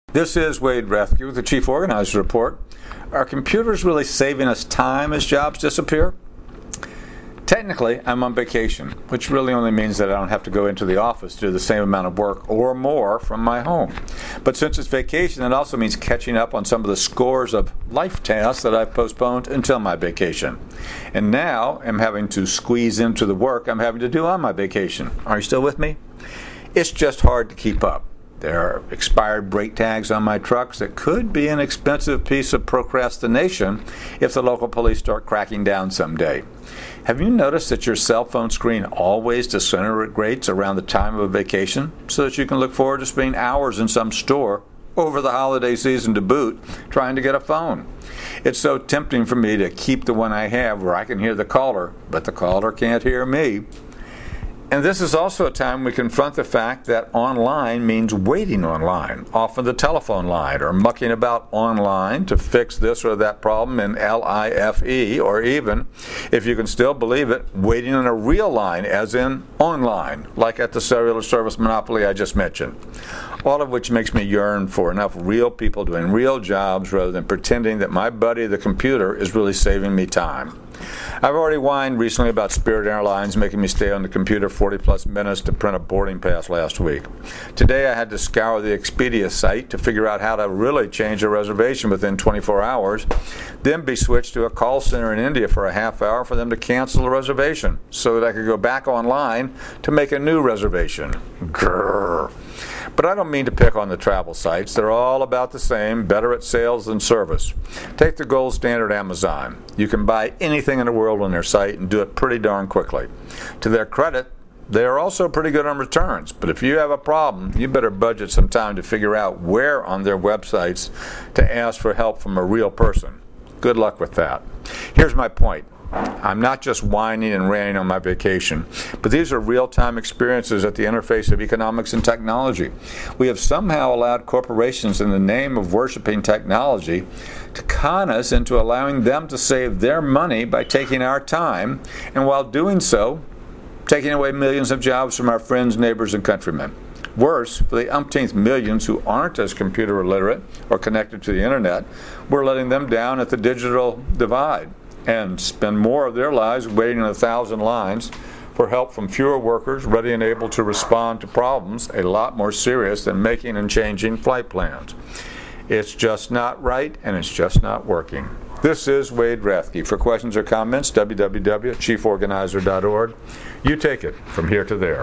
This is Wade Rathke with the Chief Organizer Report. Are computers really saving us time as jobs disappear? Technically, I'm on vacation, which really only means that I don't have to go into the office to do the same amount of work or more from my home. But since it's vacation, it also means catching up on some of the scores of life tasks that I've postponed until my vacation. And now I'm having to squeeze into the work I'm having to do on my vacation. Are you still with me? It's just hard to keep up. There are expired brake tags on my trucks that could be an expensive piece of procrastination if the local police start cracking down someday. Have you noticed that your cell phone screen always disintegrates around the time of a vacation so that you can look forward to spending hours in some store over the holiday season to boot trying to get a phone? It's so tempting for me to keep the one I have where I can hear the caller, but the caller can't hear me. And this is also a time we confront the fact that online means waiting online, often the telephone line, or mucking about online to fix this or that problem in LIFE, or even, if you can still believe it, waiting on a real line, as in online, like at the cellular service monopoly I just mentioned. All of which makes me yearn for enough real people doing real jobs rather than pretending that my buddy, the computer, is really saving me time. I've already whined recently about Spirit Airlines making me stay on the computer 40-plus minutes to print a boarding pass last week. Today I had to scour the Expedia site to figure out how to really change a reservation within 24 hours, then be switched to a call center in India for a half hour for them to cancel the reservation so that I could go back online to make a new reservation. Grrr. But I don't mean to pick on the travel sites. They're all about the same, better at sales than service. Take the gold standard Amazon. You can buy anything in the world on their site and do it pretty darn quickly. To their credit, they are also pretty good on returns. But if you have a problem, you better budget some time to figure out where on their websites to ask for help from a real person. Good luck with that. Here's my point. I'm not just whining and ranting on my vacation, but these are real-time experiences at the interface of economics and technology. We have somehow allowed corporations, in the name of worshiping technology, to con us into allowing them to save their money by taking our time, and while doing so, taking away millions of jobs from our friends, neighbors, and countrymen. Worse, for the umpteenth millions who aren't as computer illiterate or connected to the internet, we're letting them down at the digital divide and spend more of their lives waiting in 1,000 lines for help from fewer workers ready and able to respond to problems a lot more serious than making and changing flight plans. It's just not right, and it's just not working. This is Wade Rathke. For questions or comments, www.chieforganizer.org. You take it from here to there.